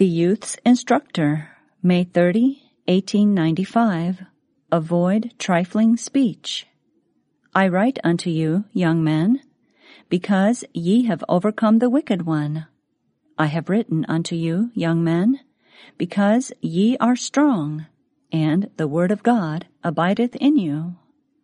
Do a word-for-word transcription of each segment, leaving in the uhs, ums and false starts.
The Youth's Instructor, May thirtieth, eighteen ninety-five. Avoid trifling speech. I write unto you, young men, because ye have overcome the wicked one. I have written unto you, young men, because ye are strong, and the word of God abideth in you.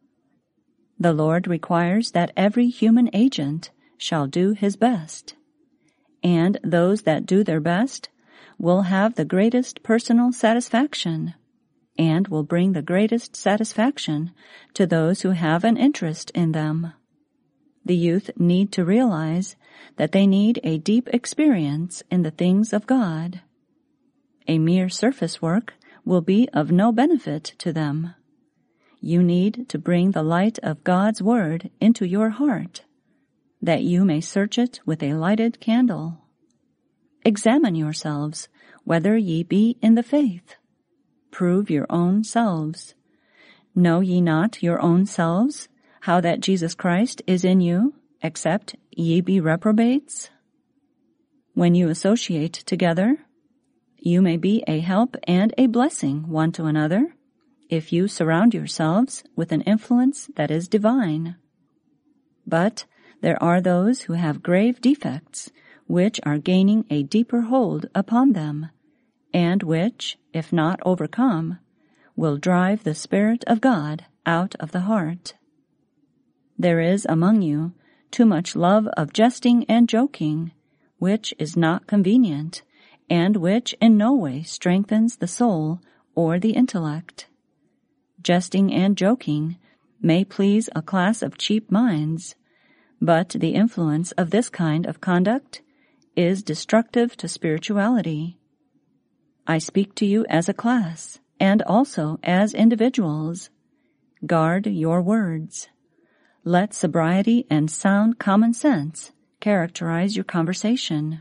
The Lord requires that every human agent shall do his best, and those that do their best will have the greatest personal satisfaction, and will bring the greatest satisfaction to those who have an interest in them. The youth need to realize that they need a deep experience in the things of God. A mere surface work will be of no benefit to them. You need to bring the light of God's Word into your heart, that you may search it with a lighted candle. Examine yourselves whether ye be in the faith. Prove your own selves. Know ye not your own selves, how that Jesus Christ is in you, except ye be reprobates? When you associate together, you may be a help and a blessing one to another, if you surround yourselves with an influence that is divine. But there are those who have grave defects, which are gaining a deeper hold upon them, and which, if not overcome, will drive the Spirit of God out of the heart. There is among you too much love of jesting and joking, which is not convenient, and which in no way strengthens the soul or the intellect. Jesting and joking may please a class of cheap minds, but the influence of this kind of conduct is destructive to spirituality. I speak to you as a class, and also as individuals. Guard your words. Let sobriety and sound common sense characterize your conversation.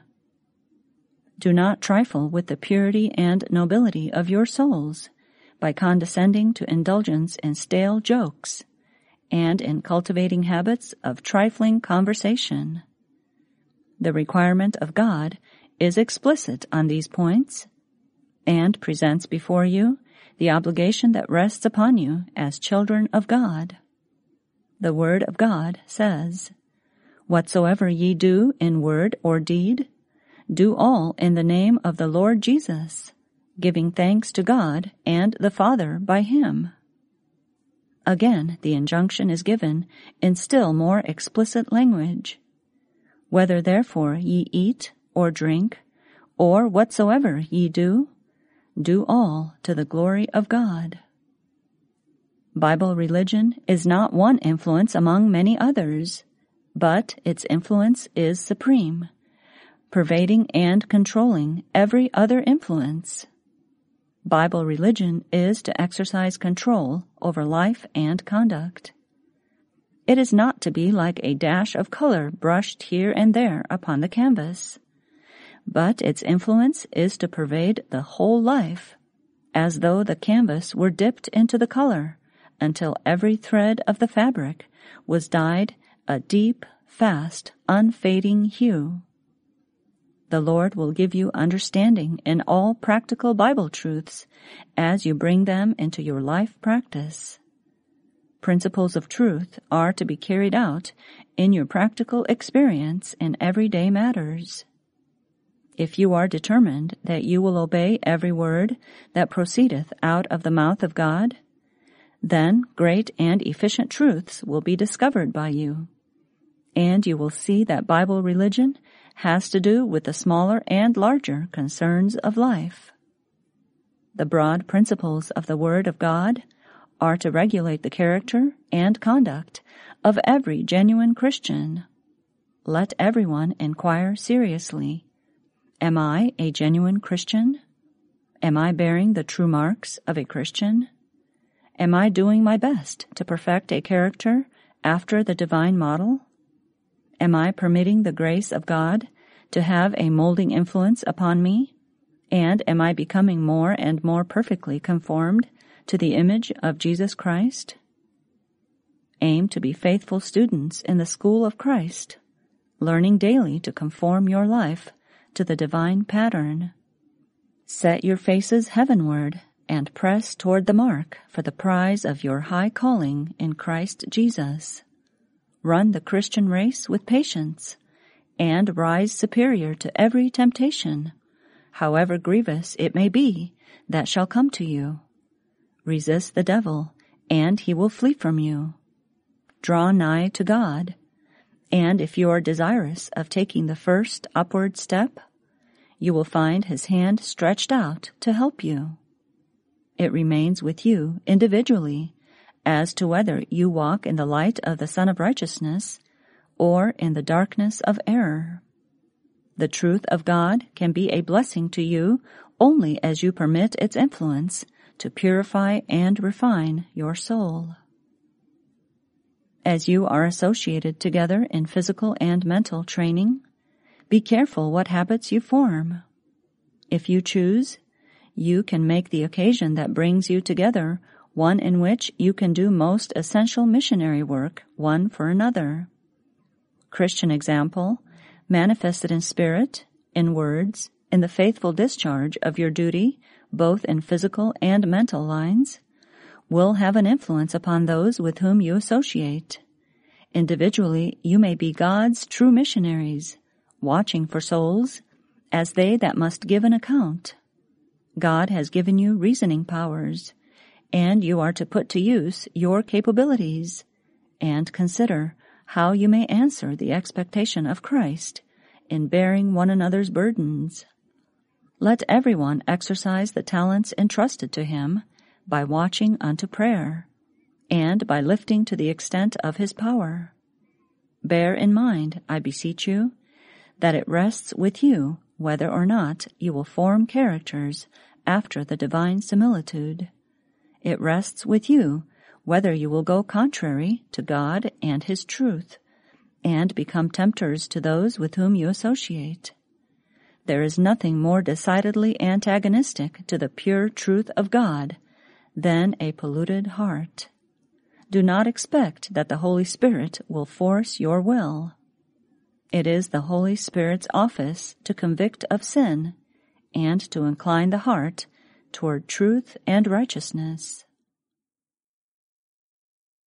Do not trifle with the purity and nobility of your souls by condescending to indulgence in stale jokes and in cultivating habits of trifling conversation. The requirement of God is explicit on these points and presents before you the obligation that rests upon you as children of God. The Word of God says, "Whatsoever ye do in word or deed, do all in the name of the Lord Jesus, giving thanks to God and the Father by him." Again, the injunction is given in still more explicit language. "Whether therefore ye eat or drink, or whatsoever ye do, do all to the glory of God." Bible religion is not one influence among many others, but its influence is supreme, pervading and controlling every other influence. Bible religion is to exercise control over life and conduct. It is not to be like a dash of color brushed here and there upon the canvas, but its influence is to pervade the whole life, as though the canvas were dipped into the color until every thread of the fabric was dyed a deep, fast, unfading hue. The Lord will give you understanding in all practical Bible truths as you bring them into your life practice. Principles of truth are to be carried out in your practical experience in everyday matters. If you are determined that you will obey every word that proceedeth out of the mouth of God, then great and efficient truths will be discovered by you, and you will see that Bible religion has to do with the smaller and larger concerns of life. The broad principles of the Word of God are to regulate the character and conduct of every genuine Christian. Let everyone inquire seriously, "Am I a genuine Christian? Am I bearing the true marks of a Christian? Am I doing my best to perfect a character after the divine model? Am I permitting the grace of God to have a molding influence upon me? And am I becoming more and more perfectly conformed to the image of Jesus Christ?" Aim to be faithful students in the school of Christ, learning daily to conform your life to the divine pattern. Set your faces heavenward and press toward the mark for the prize of your high calling in Christ Jesus. Run the Christian race with patience, and rise superior to every temptation, however grievous it may be, that shall come to you. Resist the devil, and he will flee from you. Draw nigh to God, and if you are desirous of taking the first upward step, you will find his hand stretched out to help you. It remains with you individually as to whether you walk in the light of the Son of Righteousness or in the darkness of error. The truth of God can be a blessing to you only as you permit its influence to purify and refine your soul. As you are associated together in physical and mental training, be careful what habits you form. If you choose, you can make the occasion that brings you together one in which you can do most essential missionary work one for another. Christian example, manifested in spirit, in words, in the faithful discharge of your duty, both in physical and mental lines, will have an influence upon those with whom you associate. Individually, you may be God's true missionaries, watching for souls as they that must give an account. God has given you reasoning powers, and you are to put to use your capabilities and consider how you may answer the expectation of Christ in bearing one another's burdens. Let everyone exercise the talents entrusted to him by watching unto prayer, and by lifting to the extent of his power. Bear in mind, I beseech you, that it rests with you whether or not you will form characters after the divine similitude. It rests with you whether you will go contrary to God and his truth, and become tempters to those with whom you associate. There is nothing more decidedly antagonistic to the pure truth of God than a polluted heart. Do not expect that the Holy Spirit will force your will. It is the Holy Spirit's office to convict of sin and to incline the heart toward truth and righteousness.